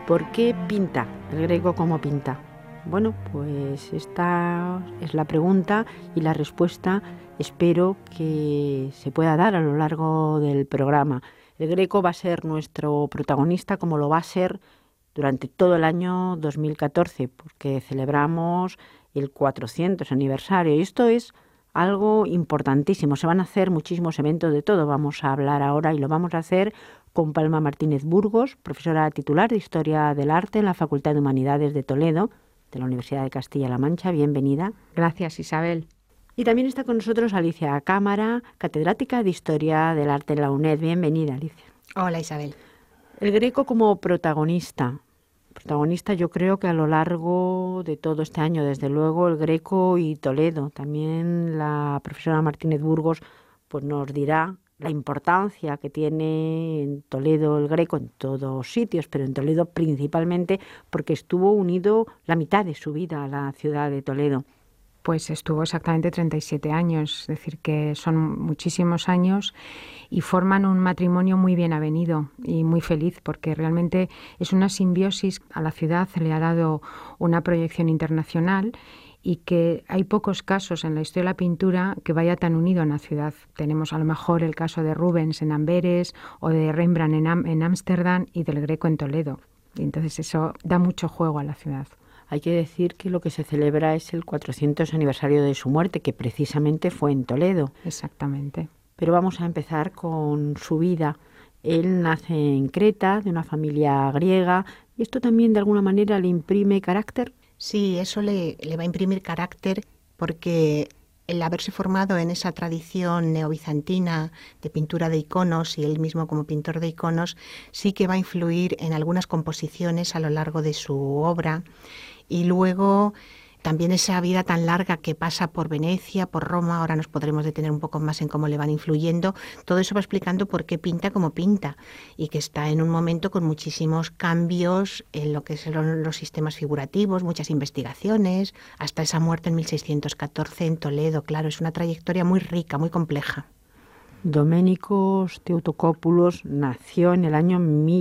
¿Por qué pinta el Greco como pinta? Bueno, pues esta es la pregunta y la respuesta espero que se pueda dar a lo largo del programa. El Greco va a ser nuestro protagonista, como lo va a ser durante todo el año 2014, porque celebramos el 400 aniversario y esto es algo importantísimo. Se van a hacer muchísimos eventos de todo. Vamos a hablar ahora y lo vamos a hacer con Palma Martínez Burgos, profesora titular de Historia del Arte en la Facultad de Humanidades de Toledo, de la Universidad de Castilla-La Mancha. Bienvenida. Gracias, Isabel. Y también está con nosotros Alicia Cámara, catedrática de Historia del Arte en la UNED. Bienvenida, Alicia. Hola, Isabel. El Greco como protagonista yo creo que a lo largo de todo este año, desde luego el Greco y Toledo. También la profesora Martínez Burgos pues nos dirá la importancia que tiene en Toledo el Greco, en todos sitios, pero en Toledo principalmente porque estuvo unido la mitad de su vida a la ciudad de Toledo. Pues estuvo exactamente 37 años, es decir, que son muchísimos años y forman un matrimonio muy bien avenido y muy feliz, porque realmente es una simbiosis. A la ciudad se le ha dado una proyección internacional y que hay pocos casos en la historia de la pintura que vaya tan unido a una ciudad. Tenemos a lo mejor el caso de Rubens en Amberes o de Rembrandt en Ámsterdam y del Greco en Toledo. Y entonces eso da mucho juego a la ciudad. Hay que decir que lo que se celebra es el 400 aniversario de su muerte, que precisamente fue en Toledo. Exactamente. Pero vamos a empezar con su vida. Él nace en Creta, de una familia griega, y esto también de alguna manera le imprime carácter. Sí, eso le va a imprimir carácter porque el haberse formado en esa tradición neobizantina de pintura de iconos y él mismo como pintor de iconos sí que va a influir en algunas composiciones a lo largo de su obra. Y luego también esa vida tan larga que pasa por Venecia, por Roma, ahora nos podremos detener un poco más en cómo le van influyendo, todo eso va explicando por qué pinta como pinta y que está en un momento con muchísimos cambios en lo que son los sistemas figurativos, muchas investigaciones, hasta esa muerte en 1614 en Toledo. Claro, es una trayectoria muy rica, muy compleja. Doménicos Teotocópulos nació en el año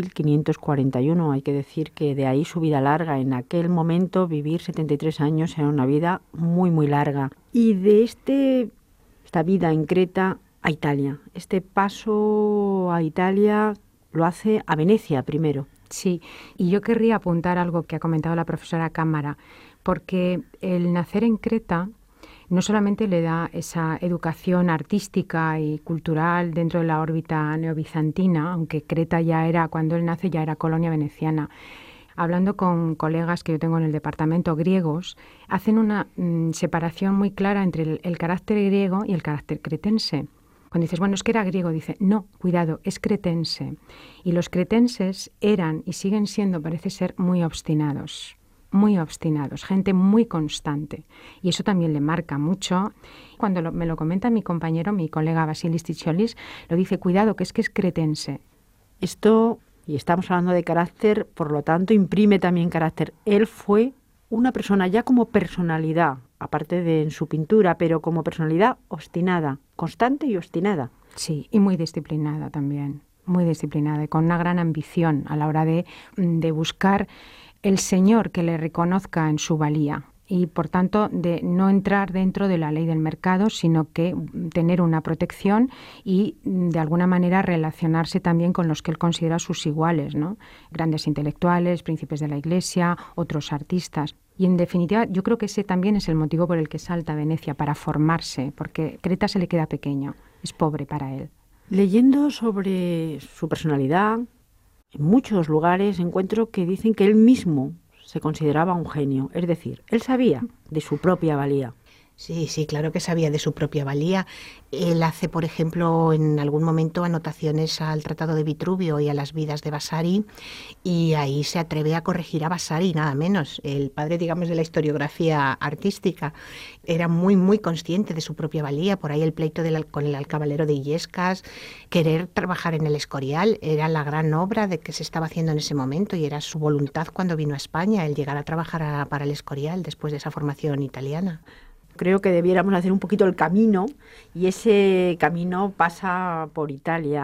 1541. Hay que decir que de ahí su vida larga. En aquel momento vivir 73 años era una vida muy, muy larga. Y de esta vida en Creta a Italia. Este paso a Italia lo hace a Venecia primero. Sí, y yo querría apuntar algo que ha comentado la profesora Cámara, porque el nacer en Creta no solamente le da esa educación artística y cultural dentro de la órbita neobizantina, aunque Creta ya era, cuando él nace, ya era colonia veneciana. Hablando con colegas que yo tengo en el departamento griegos, hacen una separación muy clara entre el carácter griego y el carácter cretense. Cuando dices, bueno, es que era griego, dice, no, cuidado, es cretense. Y los cretenses eran y siguen siendo, parece ser, muy obstinados, gente muy constante. Y eso también le marca mucho. Cuando me lo comenta mi compañero, mi colega Vasilis Ticiolis, lo dice, cuidado, que es cretense. Esto, y estamos hablando de carácter, por lo tanto, imprime también carácter. Él fue una persona ya como personalidad, aparte de en su pintura, pero como personalidad obstinada, constante y obstinada. Sí, y muy disciplinada también, muy disciplinada y con una gran ambición a la hora de buscar el Señor que le reconozca en su valía y, por tanto, de no entrar dentro de la ley del mercado, sino que tener una protección y, de alguna manera, relacionarse también con los que él considera sus iguales, ¿no? Grandes intelectuales, príncipes de la Iglesia, otros artistas. Y, en definitiva, yo creo que ese también es el motivo por el que salta a Venecia, para formarse, porque Creta se le queda pequeño, es pobre para él. Leyendo sobre su personalidad, en muchos lugares encuentro que dicen que él mismo se consideraba un genio, es decir, él sabía de su propia valía. Sí, claro que sabía de su propia valía. Él hace, por ejemplo, en algún momento anotaciones al Tratado de Vitruvio y a las vidas de Vasari, y ahí se atreve a corregir a Vasari, nada menos, el padre, digamos, de la historiografía artística. Era muy, muy consciente de su propia valía. Por ahí el pleito con el alcabalero de Illescas, querer trabajar en el Escorial, era la gran obra de que se estaba haciendo en ese momento y era su voluntad cuando vino a España, el llegar a trabajar para el Escorial después de esa formación italiana. Creo que debiéramos hacer un poquito el camino y ese camino pasa por Italia.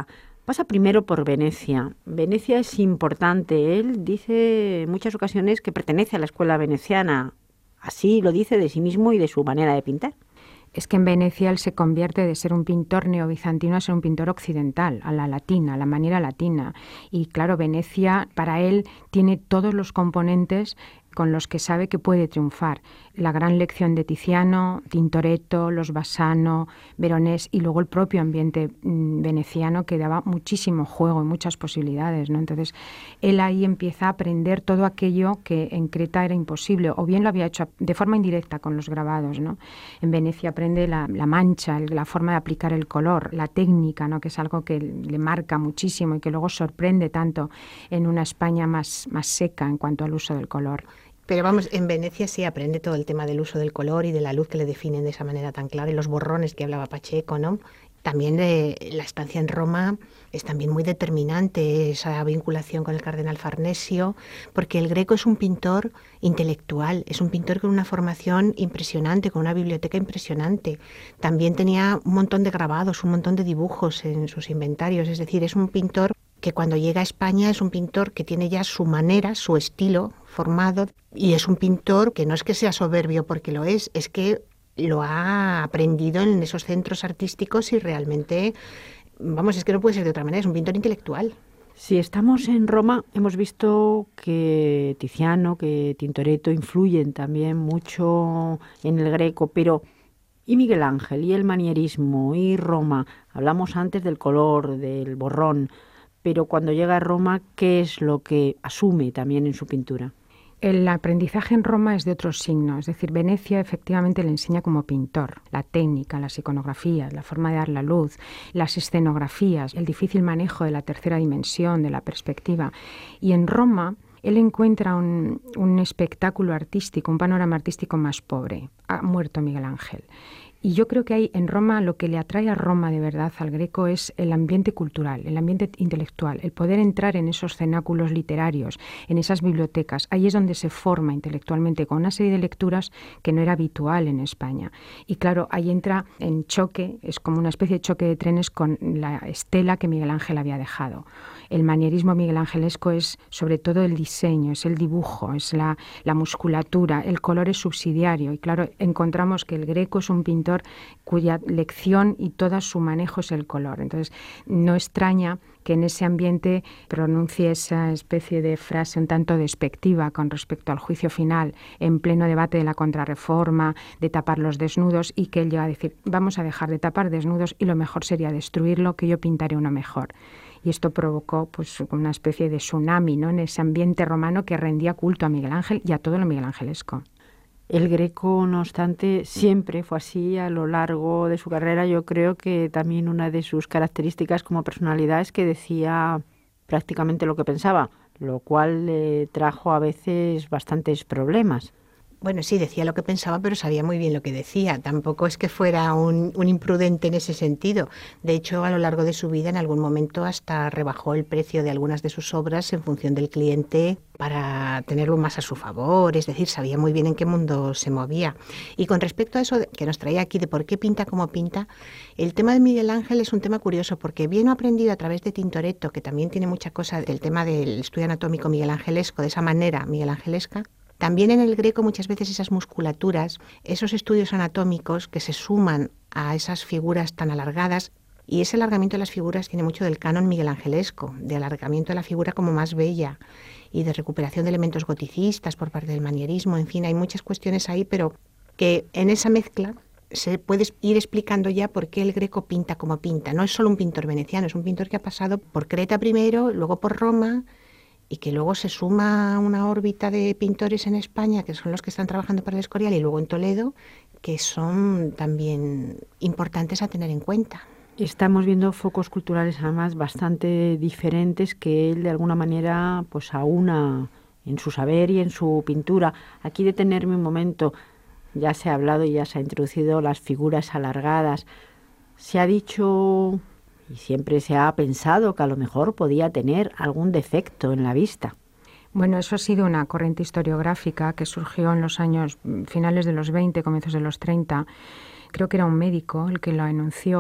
Pasa primero por Venecia. Venecia es importante. Él dice en muchas ocasiones que pertenece a la escuela veneciana. Así lo dice de sí mismo y de su manera de pintar. Es que en Venecia él se convierte de ser un pintor neobizantino a ser un pintor occidental, a la latina, a la manera latina. Y claro, Venecia para él tiene todos los componentes con los que sabe que puede triunfar. La gran lección de Tiziano, Tintoretto, los Bassano, Veronés y luego el propio ambiente veneciano que daba muchísimo juego y muchas posibilidades, ¿no? Entonces, él ahí empieza a aprender todo aquello que en Creta era imposible, o bien lo había hecho de forma indirecta con los grabados, ¿no? En Venecia aprende la mancha, la forma de aplicar el color, la técnica, ¿no? Que es algo que le marca muchísimo y que luego sorprende tanto en una España más seca en cuanto al uso del color. Pero vamos, en Venecia sí aprende todo el tema del uso del color y de la luz que le definen de esa manera tan clara y los borrones que hablaba Pacheco, ¿no? También la estancia en Roma es también muy determinante, esa vinculación con el cardenal Farnesio, porque el Greco es un pintor intelectual, es un pintor con una formación impresionante, con una biblioteca impresionante. También tenía un montón de grabados, un montón de dibujos en sus inventarios, es decir, es un pintor que cuando llega a España es un pintor que tiene ya su manera, su estilo formado, y es un pintor que no es que sea soberbio porque lo es que lo ha aprendido en esos centros artísticos y realmente, vamos, es que no puede ser de otra manera, es un pintor intelectual. Si estamos en Roma, hemos visto que Tiziano, que Tintoretto influyen también mucho en el Greco, pero ¿y Miguel Ángel, y el manierismo, y Roma? Hablamos antes del color, del borrón, pero cuando llega a Roma, ¿qué es lo que asume también en su pintura? El aprendizaje en Roma es de otro signo, es decir, Venecia efectivamente le enseña como pintor, la técnica, las iconografías, la forma de dar la luz, las escenografías, el difícil manejo de la tercera dimensión, de la perspectiva. Y en Roma él encuentra un espectáculo artístico, un panorama artístico más pobre. Ha muerto Miguel Ángel. Y yo creo que hay en Roma, lo que le atrae a Roma de verdad al Greco es el ambiente cultural, el ambiente intelectual, el poder entrar en esos cenáculos literarios, en esas bibliotecas. Ahí es donde se forma intelectualmente con una serie de lecturas que no era habitual en España. Y claro, ahí entra en choque, es como una especie de choque de trenes con la estela que Miguel Ángel había dejado. El manierismo miguelangelesco es sobre todo el diseño, es el dibujo, es la musculatura, el color es subsidiario. Y claro, encontramos que el Greco es un pintor cuya lección y todo su manejo es el color. Entonces, no extraña que en ese ambiente pronuncie esa especie de frase un tanto despectiva con respecto al juicio final, en pleno debate de la contrarreforma, de tapar los desnudos, y que él llega a decir, vamos a dejar de tapar desnudos y lo mejor sería destruirlo, que yo pintaré uno mejor. Y esto provocó pues una especie de tsunami, ¿no?, en ese ambiente romano que rendía culto a Miguel Ángel y a todo lo miguelangelesco. El Greco, no obstante, siempre fue así a lo largo de su carrera. Yo creo que también una de sus características como personalidad es que decía prácticamente lo que pensaba, lo cual le trajo a veces bastantes problemas. Bueno, sí, decía lo que pensaba, pero sabía muy bien lo que decía. Tampoco es que fuera un imprudente en ese sentido. De hecho, a lo largo de su vida, en algún momento hasta rebajó el precio de algunas de sus obras en función del cliente para tenerlo más a su favor. Es decir, sabía muy bien en qué mundo se movía. Y con respecto a eso que nos traía aquí de por qué pinta como pinta, el tema de Miguel Ángel es un tema curioso porque bien aprendido a través de Tintoretto, que también tiene mucha cosa del tema del estudio anatómico miguelangelesco, de esa manera miguelangelesca. También en el Greco muchas veces esas musculaturas, esos estudios anatómicos que se suman a esas figuras tan alargadas, y ese alargamiento de las figuras tiene mucho del canon miguelangelesco, de alargamiento de la figura como más bella y de recuperación de elementos goticistas por parte del manierismo. En fin, hay muchas cuestiones ahí, pero que en esa mezcla se puede ir explicando ya por qué el Greco pinta como pinta. No es solo un pintor veneciano, es un pintor que ha pasado por Creta primero, luego por Roma, y que luego se suma a una órbita de pintores en España, que son los que están trabajando para el Escorial, y luego en Toledo, que son también importantes a tener en cuenta. Estamos viendo focos culturales además bastante diferentes que él de alguna manera pues aúna en su saber y en su pintura. Aquí detenerme un momento, ya se ha hablado y ya se ha introducido las figuras alargadas. Se ha dicho y siempre se ha pensado que a lo mejor podía tener algún defecto en la vista. Bueno, eso ha sido una corriente historiográfica que surgió en los años finales de los 20, comienzos de los 30. Creo que era un médico el que lo enunció,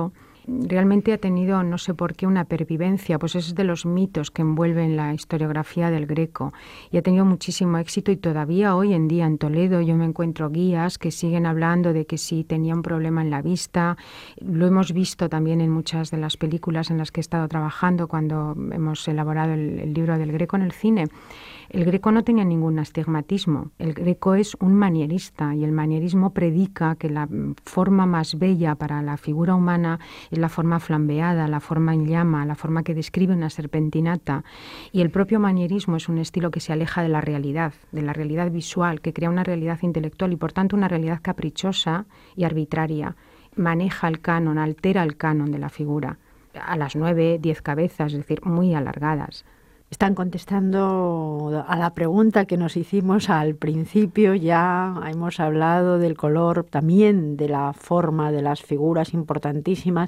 realmente ha tenido, no sé por qué, una pervivencia, pues es de los mitos que envuelven la historiografía del Greco, y ha tenido muchísimo éxito, y todavía hoy en día en Toledo yo me encuentro guías que siguen hablando de que si tenía un problema en la vista. Lo hemos visto también en muchas de las películas en las que he estado trabajando cuando hemos elaborado el libro del Greco en el cine. El Greco no tenía ningún astigmatismo. El Greco es un manierista, y el manierismo predica que la forma más bella para la figura humana es la forma flambeada, la forma en llama, la forma que describe una serpentinata. Y el propio manierismo es un estilo que se aleja de la realidad visual, que crea una realidad intelectual y por tanto una realidad caprichosa y arbitraria. Maneja el canon, altera el canon de la figura a las 9, 10 cabezas, es decir, muy alargadas. Están contestando a la pregunta que nos hicimos al principio. Ya hemos hablado del color, también de la forma de las figuras importantísimas.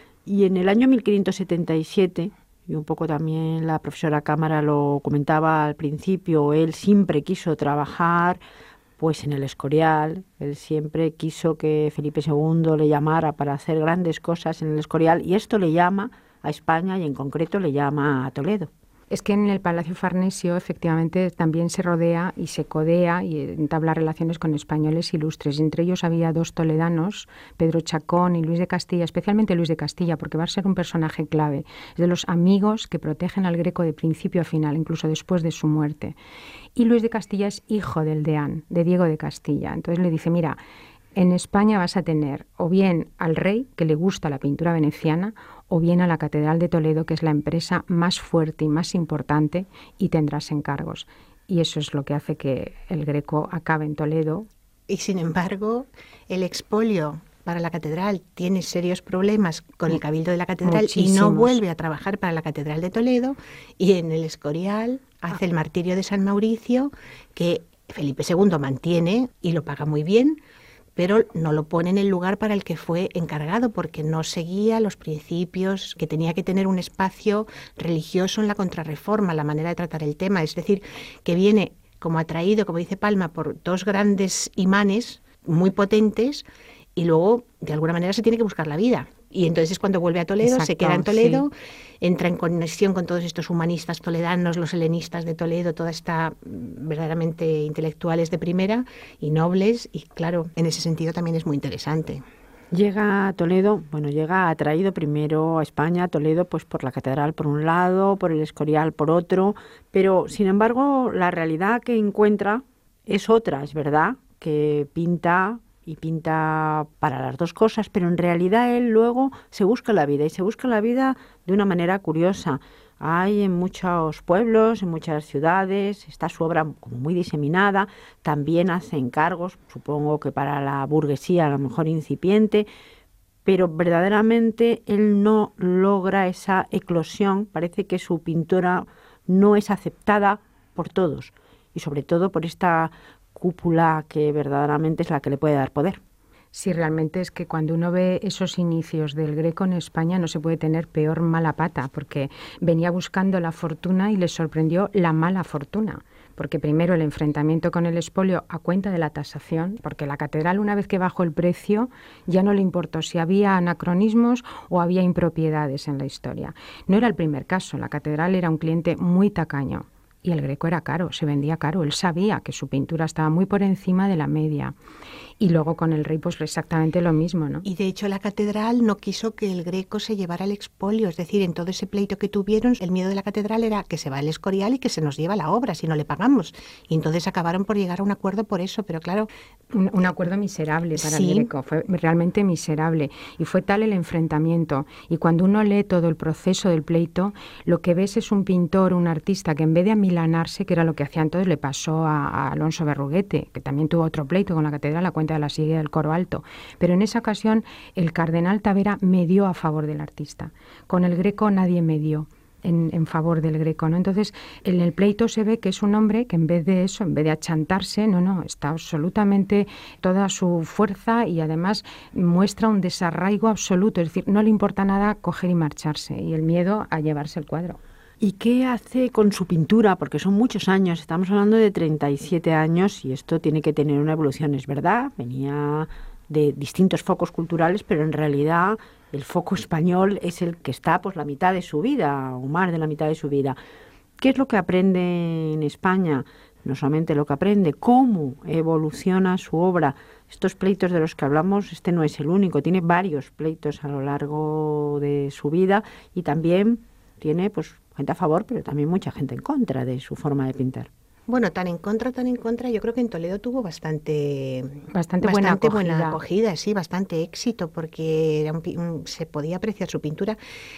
Y en el año 1577, y un poco también la profesora Cámara lo comentaba al principio, él siempre quiso trabajar pues en el Escorial. Él siempre quiso que Felipe II le llamara para hacer grandes cosas en el Escorial, y esto le llama a España, y en concreto le llama a Toledo. Es que en el Palacio Farnesio efectivamente también se rodea y se codea y entabla relaciones con españoles ilustres. Entre ellos había 2 toledanos, Pedro Chacón y Luis de Castilla, especialmente Luis de Castilla, porque va a ser un personaje clave. Es de los amigos que protegen al Greco de principio a final, incluso después de su muerte. Y Luis de Castilla es hijo del deán, de Diego de Castilla. Entonces le dice, mira, en España vas a tener o bien al rey, que le gusta la pintura veneciana, o bien a la Catedral de Toledo, que es la empresa más fuerte y más importante, y tendrás encargos. Y eso es lo que hace que el Greco acabe en Toledo. Y sin embargo, el expolio para la catedral tiene serios problemas con el cabildo de la catedral. Muchísimos. Y no vuelve a trabajar para la Catedral de Toledo, y en el Escorial hace el martirio de San Mauricio, que Felipe II mantiene y lo paga muy bien, pero no lo pone en el lugar para el que fue encargado, porque no seguía los principios que tenía que tener un espacio religioso en la Contrarreforma, la manera de tratar el tema. Es decir, que viene como atraído, como dice Palma, por 2 grandes imanes muy potentes, y luego de alguna manera se tiene que buscar la vida. Y entonces es cuando vuelve a Toledo. Exacto, se queda en Toledo, sí. Entra en conexión con todos estos humanistas toledanos, los helenistas de Toledo, toda esta verdaderamente intelectuales de primera y nobles, y claro, en ese sentido también es muy interesante. Llega a Toledo, llega atraído primero a España, a Toledo, pues por la catedral por un lado, por el Escorial por otro, pero sin embargo la realidad que encuentra es otra, es verdad, que pinta para las 2 cosas, pero en realidad él luego se busca la vida, y se busca la vida de una manera curiosa. Hay en muchos pueblos, en muchas ciudades, está su obra como muy diseminada, también hace encargos, supongo que para la burguesía a lo mejor incipiente, pero verdaderamente él no logra esa eclosión. Parece que su pintura no es aceptada por todos, y sobre todo por esta cúpula que verdaderamente es la que le puede dar poder. Sí, realmente es que cuando uno ve esos inicios del Greco en España no se puede tener peor mala pata, porque venía buscando la fortuna y le sorprendió la mala fortuna. Porque primero el enfrentamiento con el expolio a cuenta de la tasación, porque la catedral, una vez que bajó el precio, ya no le importó si había anacronismos o había impropiedades en la historia. No era el primer caso, la catedral era un cliente muy tacaño. Y el Greco era caro, se vendía caro. Él sabía que su pintura estaba muy por encima de la media. Y luego con el rey pues exactamente lo mismo, ¿no? Y de hecho la catedral no quiso que el Greco se llevara el expolio. Es decir, en todo ese pleito que tuvieron, el miedo de la catedral era que se va el Escorial y que se nos lleva la obra si no le pagamos. Y entonces acabaron por llegar a un acuerdo por eso, pero claro... Un acuerdo miserable para sí. el Greco, fue realmente miserable. Y fue tal el enfrentamiento. Y cuando uno lee todo el proceso del pleito, lo que ves es un pintor, un artista que en vez de amilanarse, que era lo que hacían todos, le pasó a Alonso Berruguete, que también tuvo otro pleito con la catedral a cuenta de la silla del Coro Alto. Pero en esa ocasión el cardenal Tavera medió a favor del artista. Con el Greco nadie medió en favor del Greco, ¿no? Entonces, en el pleito se ve que es un hombre que en vez de eso, en vez de achantarse, está absolutamente toda su fuerza, y además muestra un desarraigo absoluto, es decir, no le importa nada coger y marcharse, y el miedo a llevarse el cuadro. ¿Y qué hace con su pintura? Porque son muchos años, estamos hablando de 37 años, y esto tiene que tener una evolución, es verdad, venía de distintos focos culturales, pero en realidad el foco español es el que está pues la mitad de su vida o más de la mitad de su vida. ¿Qué es lo que aprende en España? No solamente lo que aprende, cómo evoluciona su obra. Estos pleitos de los que hablamos, este no es el único, tiene varios pleitos a lo largo de su vida y también tiene pues gente a favor, pero también mucha gente en contra de su forma de pintar. Bueno, tan en contra, yo creo que en Toledo tuvo bastante buena acogida, sí, bastante éxito, porque era se podía apreciar su pintura.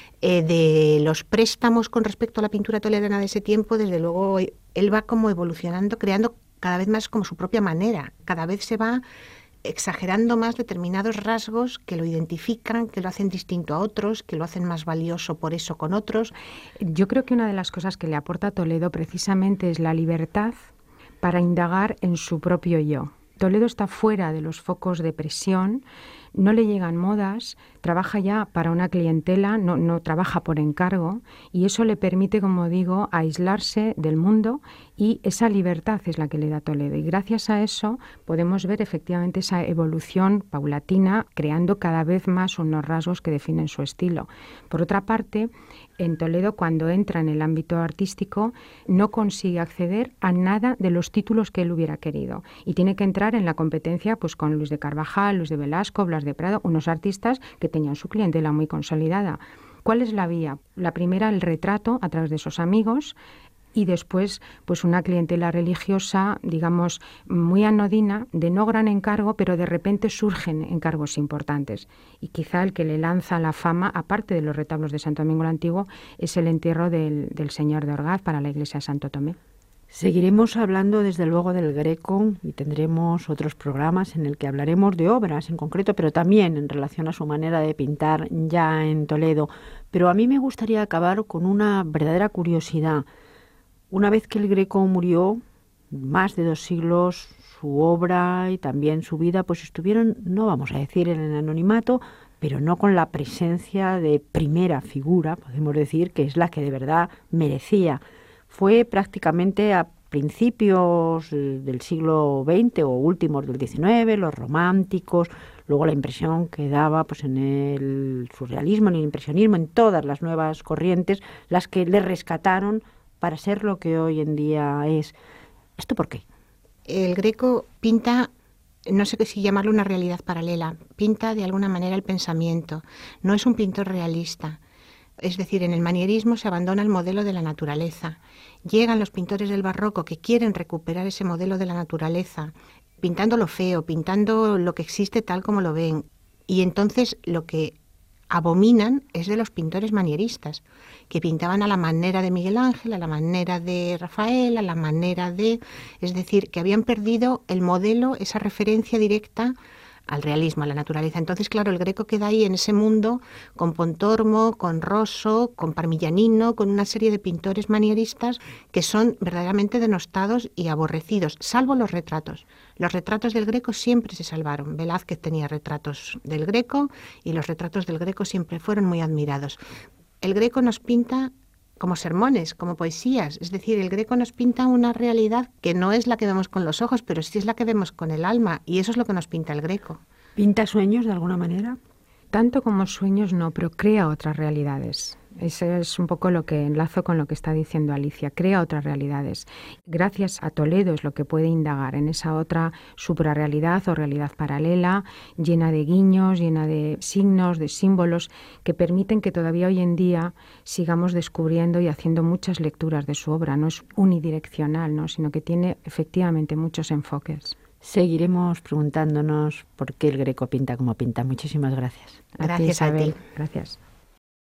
De los préstamos con respecto a la pintura toledana de ese tiempo, desde luego él va como evolucionando, creando cada vez más como su propia manera, cada vez se va exagerando más determinados rasgos que lo identifican, que lo hacen distinto a otros, que lo hacen más valioso por eso con otros. Yo creo que una de las cosas que le aporta a Toledo precisamente es la libertad para indagar en su propio yo. Toledo está fuera de los focos de presión, no le llegan modas, trabaja ya para una clientela, no trabaja por encargo, y eso le permite, como digo, aislarse del mundo, y esa libertad es la que le da Toledo. Y gracias a eso podemos ver efectivamente esa evolución paulatina, creando cada vez más unos rasgos que definen su estilo. Por otra parte, en Toledo, cuando entra en el ámbito artístico, no consigue acceder a nada de los títulos que él hubiera querido, y tiene que entrar en la competencia pues con Luis de Carvajal, Luis de Velasco, Blas de Prado, unos artistas que tenían su clientela muy consolidada. ¿Cuál es la vía? La primera, el retrato a través de sus amigos, y después pues una clientela religiosa, digamos, muy anodina, de no gran encargo, pero de repente surgen encargos importantes. Y quizá el que le lanza la fama, aparte de los retablos de Santo Domingo el Antiguo, es el entierro del Señor de Orgaz para la iglesia de Santo Tomé. Seguiremos hablando desde luego del Greco y tendremos otros programas en el que hablaremos de obras en concreto, pero también en relación a su manera de pintar ya en Toledo. Pero a mí me gustaría acabar con una verdadera curiosidad. Una vez que el Greco murió, más de 2 siglos, su obra y también su vida pues estuvieron, no vamos a decir en el anonimato, pero no con la presencia de primera figura, podemos decir, que es la que de verdad merecía. Fue prácticamente a principios del siglo XX o últimos del XIX, los románticos, luego la impresión que daba pues en el surrealismo, en el impresionismo, en todas las nuevas corrientes, las que le rescataron para ser lo que hoy en día es. ¿Esto por qué? El Greco pinta, no sé si llamarlo una realidad paralela, pinta de alguna manera el pensamiento, no es un pintor realista. Es decir, en el manierismo se abandona el modelo de la naturaleza. Llegan los pintores del barroco que quieren recuperar ese modelo de la naturaleza, pintando lo feo, pintando lo que existe tal como lo ven. Y entonces lo que abominan es de los pintores manieristas, que pintaban a la manera de Miguel Ángel, a la manera de Rafael, a la manera de... Es decir, que habían perdido el modelo, esa referencia directa al realismo, a la naturaleza. Entonces, claro, el Greco queda ahí en ese mundo con Pontormo, con Rosso, con Parmigianino, con una serie de pintores manieristas que son verdaderamente denostados y aborrecidos, salvo los retratos. Los retratos del Greco siempre se salvaron. Velázquez tenía retratos del Greco y los retratos del Greco siempre fueron muy admirados. El Greco nos pinta como sermones, como poesías. Es decir, el Greco nos pinta una realidad que no es la que vemos con los ojos, pero sí es la que vemos con el alma, y eso es lo que nos pinta el Greco. ¿Pinta sueños de alguna manera? Tanto como sueños no, pero crea otras realidades. Eso es un poco lo que enlazo con lo que está diciendo Alicia, crea otras realidades. Gracias a Toledo es lo que puede indagar en esa otra suprarrealidad o realidad paralela, llena de guiños, llena de signos, de símbolos, que permiten que todavía hoy en día sigamos descubriendo y haciendo muchas lecturas de su obra. No es unidireccional, ¿no?, sino que tiene efectivamente muchos enfoques. Seguiremos preguntándonos por qué el Greco pinta como pinta. Muchísimas gracias. Gracias a ti. Gracias.